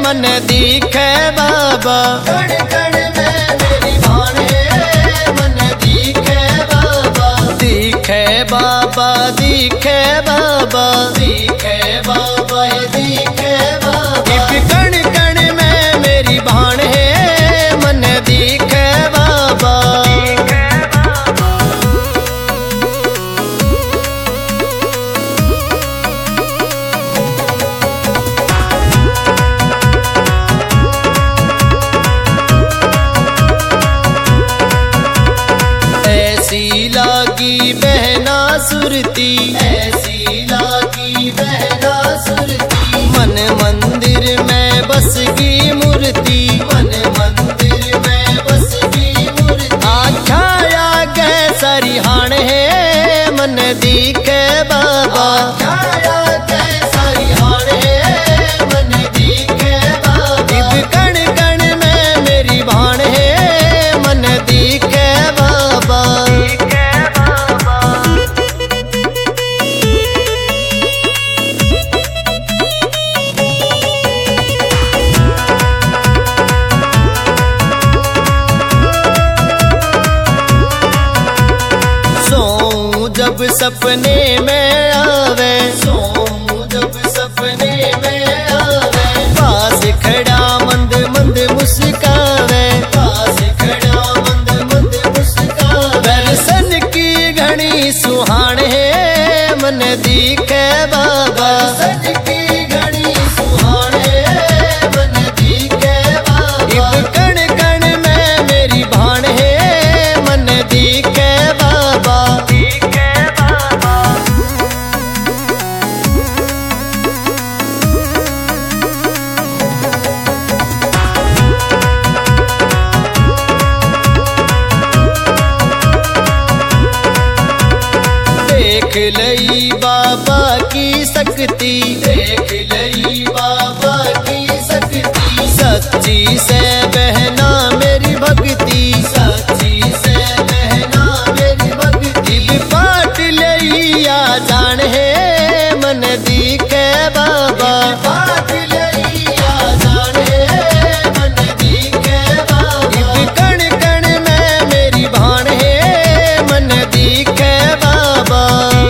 मन दिखे बाबा। कण कण में मेरी भान है मन दिखे बाबा। दिखे बाबा दिखे बाबा दिखे बाबा दिखे बाबा। कण कण में मेरी भान है मन दिखे बाबा। ऐसी लागी बहना सुरती ऐसी लागी बहना सुरती। मन मंदिर में बस की मूर्ति मन मंदिर में बस की मूर्ति। आख्याया गए सरिहान है मन दिखे बाबा। आख्याया गए सरिहान है मन दिखे बाबा। कण कण में मेरी भान है मन दिखे बाबा। जब सपने में आवे सोऊं जब सपने में आवे। पास खड़ा मंद मंद मुस्कावे पास खड़ा मंद मंद मुस्कावे। दर्शन की घड़ी सुहान है मन दिखे बाबा। दर्शन की घड़ी सुहान है मन दिखे बाबा। कण कण में मेरी भान है मन दिखे बाबा। देख लई बाबा की शक्ति देख लई बाबा की शक्ति। सच्ची से बहना मेरी भक्ति सच्ची से बहना मेरी भक्ति। पाट लई आ जान है मन दिखे बाबा। पाट लई आ जान है मन दिखे बाबा। कण कण में मेरी भान है मन दिखे बाबा।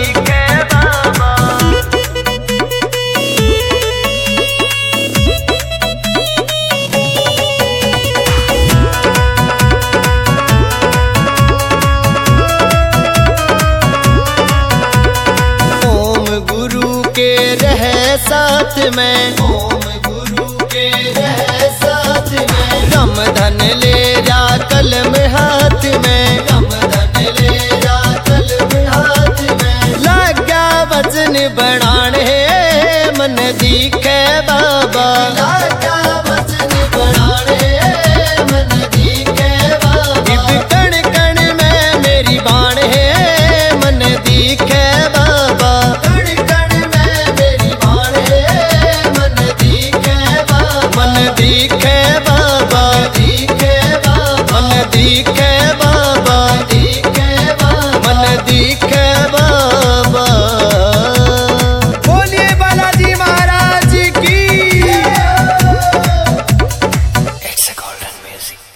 ओम गुरु के रहे साथ में ओम गुरु के रहे साथ में। रम धन ले जा कलम हाथ में रम धन ले जा कलम हाथ में। लगा वचन बढ़ान है मन दिखे बाबा। लगा वचन बढ़ान है मन दिखे बाबा। कण कण में मेरी भान है मन दिखे बाबा। कण कण में मेरी भान है मन दिखे बाबा। मन दिखे बाबा दिखे बाबा। मन दिखे बाबा दिखे बाबा। मन दिखे बाबा। बोलिए बालाजी महाराज की। It's a golden music.